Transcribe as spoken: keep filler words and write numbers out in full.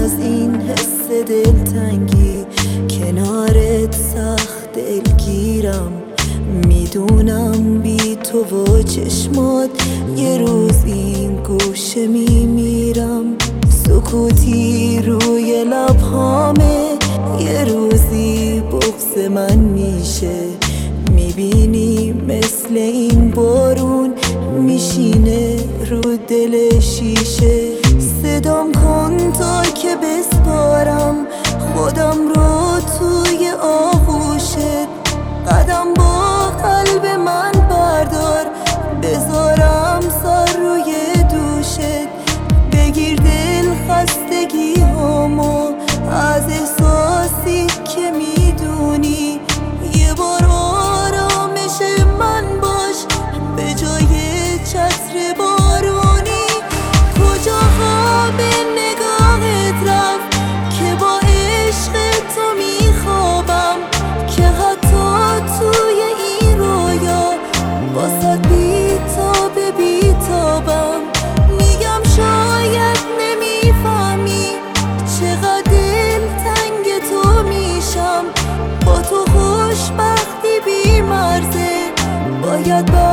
از این حس دلتنگی کنارت سخت دلگیرم. میدونم بی تو و چشمات یه روز این گوشه میمیرم. سکوتی روی لبهامه یه روزی بغض من میشه. میبینی مثل این بارون میشینه رو دل شیشه. صدام کن تا که بسپارم خودم رو توی آغوشت. قدم با قلب من بردار بذارم سر روی دوشت. بگیر دل خستگی هامو از احساسی که میدونی. یه بار آرامش من باش به جای چتر بارونی. کجا خواب نگاهت رفت که با عشق تو میخوابم، که حتی توی این رویا واسه بیتاب بیتابم. میگم شاید نمیفهمی چقدر دلتنگ تو میشم. با تو خوشبختی بی مرزه باید با